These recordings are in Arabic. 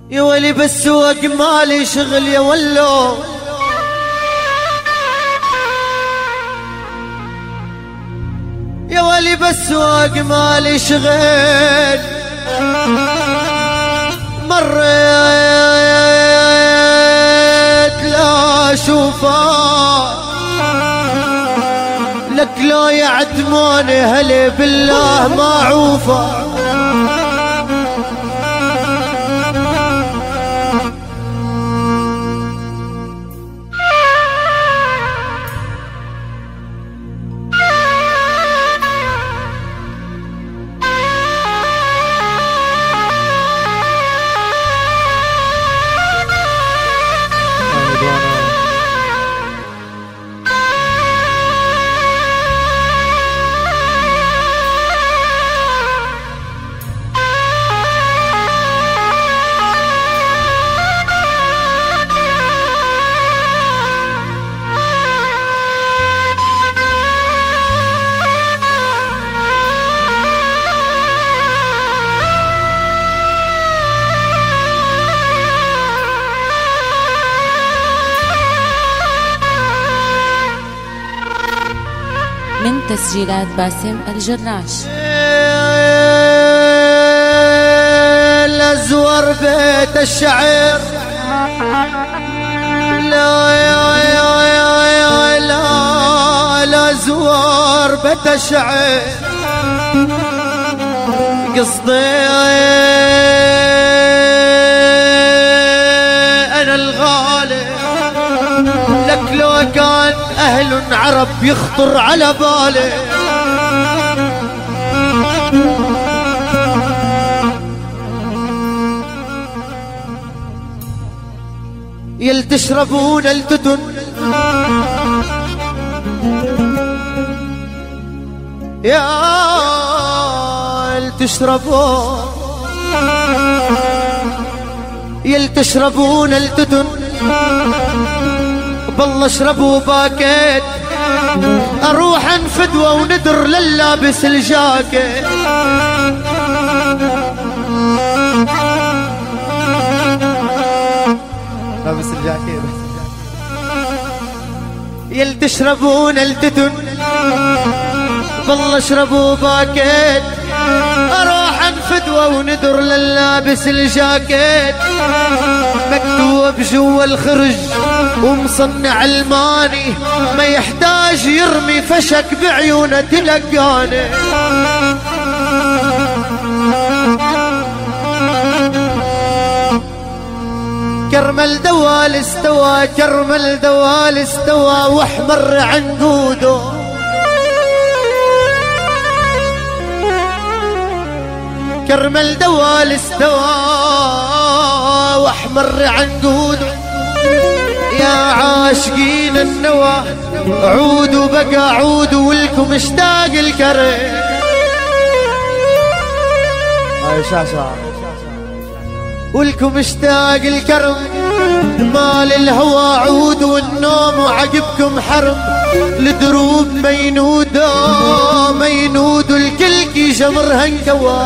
يا ولي بالسوق مالي شغل يا ولو، يا ولي بالسوق مالي شغل، مريت لا اشوفه لك لو يعدموني هلي بالله ما عوفه. من تسجيلات باسم الجراش. لازور بيت الشعر، لا زور بيت الشعر، قصدي انا الغالي لك لو كان أهل عرب يخطر على بالي. يل تشربون التتن يل تشربون، يل تشربون التتن بالله اشربوا باكيت، اروح انفدوه وندر لللابس الجاكيت. لابس الجاكيت يل تشربون التتن بالله اشربوا باكيت، اروح انفدوه وندر لللابس الجاكيت. مكتوب جوا الخرج ومصنع الماني، ما يحتاج يرمي فشك بعيونه تلقاني. كرمل دوال استوى، كرمل دوال استوى واحمر عنقوده، كرمل دوال استوى واحمر عنقوده. يا عاشقين النوى عودوا بقى عودوا، ولكم اشتاق الكرم. هاي شاشة ولكم اشتاق الكرم، مال الهوى عود والنوم وعقبكم حرم. الدروب مينودة مينود الكلكي جمرها انكوى،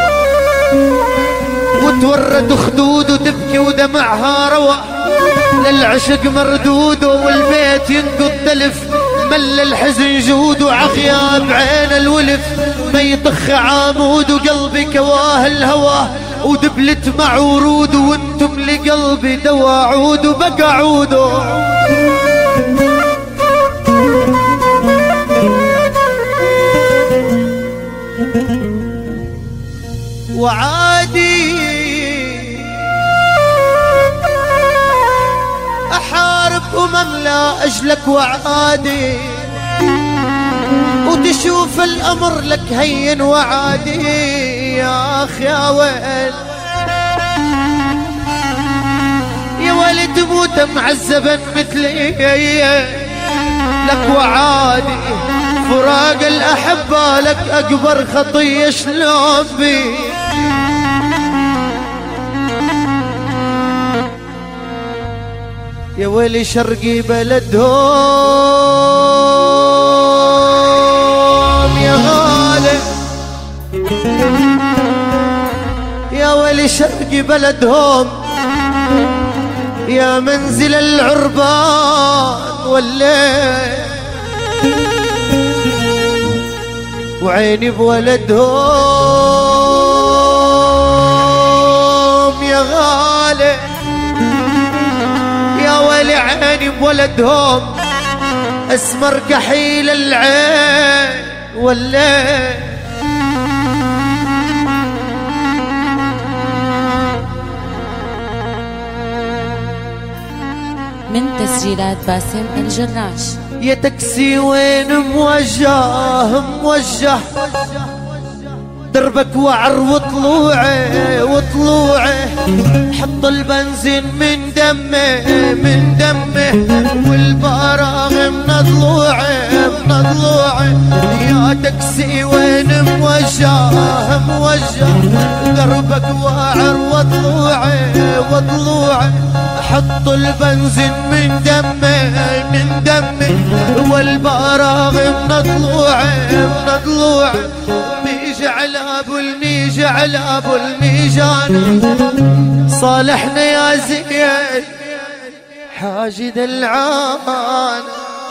وتورد خدود وتبكي ودمعها روى. للعشق مردود والبيت ينقض تلف، مل الحزن جود وعغياب عين الولف. ما يطخ عامود وقلبي كواه الهوى، ودبلت مع ورود وانتم لقلبي دوا عود وبقى عودو. وعادي احارب لا اجلك وعادي، وتشوف الامر لك هين وعادي. يا اخ يا ويل يا ويلي تموت معذبا مثلي لك وعادي. فراق الاحبه لك اكبر خطيه شلون بي. يا ويلي شرقي بلدهم يا غالي، يا ويلي شرقي بلدهم يا منزل العربان والليل وعيني بولدهم يا غالي، يا ويلي عيني بولدهم اسمر كحيل العين والليل. من تسجيلات باسم الجراش. يا تاكسي وين موجه موجه دربك وعر وطلوعي وطلوعي، حط البنزين من دمي من دمي والبراغ من ضلوعي من ضلوعي. يا تاكسي وين موجه موجه دربك وعر وطلوعي وطلوعي، حط البنزين من دمي من دمي والبراغ من ضلوعي من ضلوعي. ميجعل ابو الميجعل ابو الميجان صالحنا يا زين حاجد العان.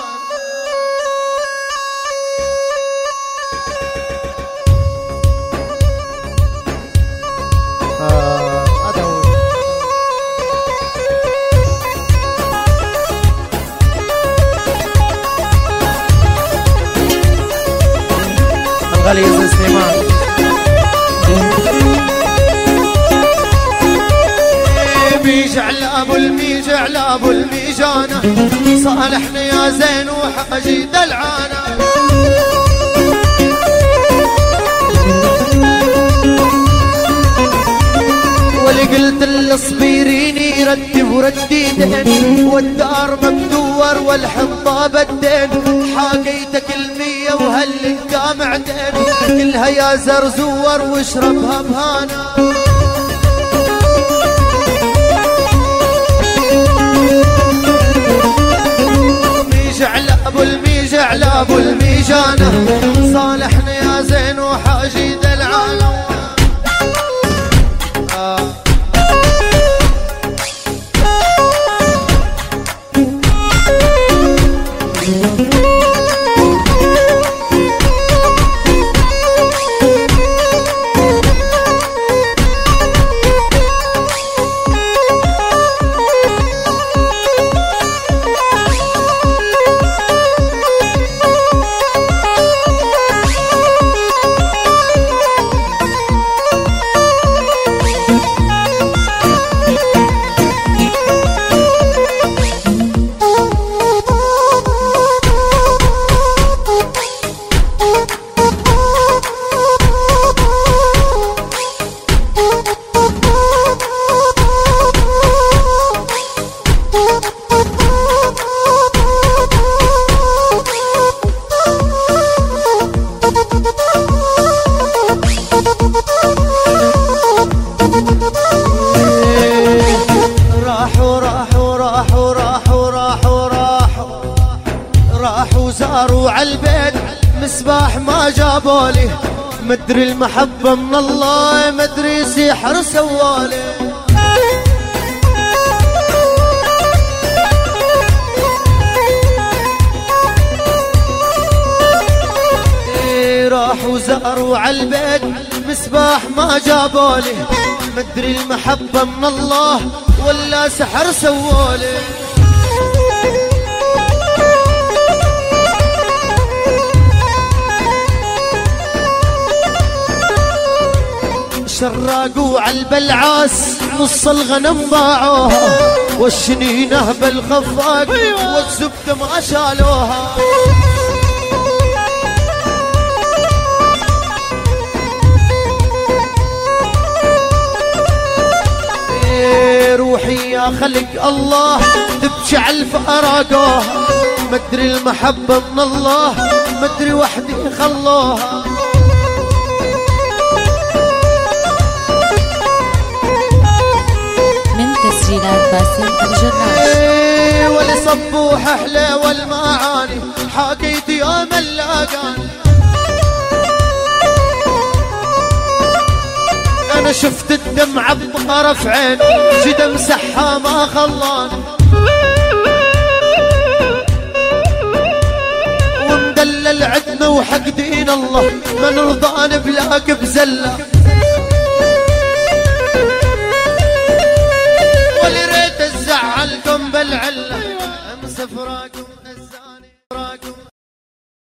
غليظ سليمان ميجعل ابو الميجعل ابو الميجانة صالحنا يا زين وحاجي دلعانة. ولي قلت الاصبيريني رتب ورديدين والدار مبدور والحنطة بدين، حاكيتك المية وهل الجامعتين كلها يا زرزور واشربها بهانا. ميجعل ابو الميجعل ابو الميجانة صالحنا يا زين وحاجي دلعانة. راحوا زاروا عالبيت مسباح ما جابولي، مدري المحبة من الله مدري سحر سوالي. راحوا زاروا عالبيت مسباح ما جابولي، مدري المحبة من الله ولا سحر سوالي. شراقوا عالبلعاس نص الغنم باعوها، والشنينه بالخفاق والزبدة ما شالوها. روحي يا خلق الله تبكي عالفراقوها، مدري المحبة من الله مدري وحدي خلوها. تسجيلات باسم الجراش. ولي صبوح احلى والمعاني حكيت يا ملاقاني، انا شفت الدمعة بطرف عين جدا مسحها ما خلاني ومدلل عدنا وحق دين الله ما نرضى نبلاك بزلة ولي ريت الزعلكم بالعلة امس فراق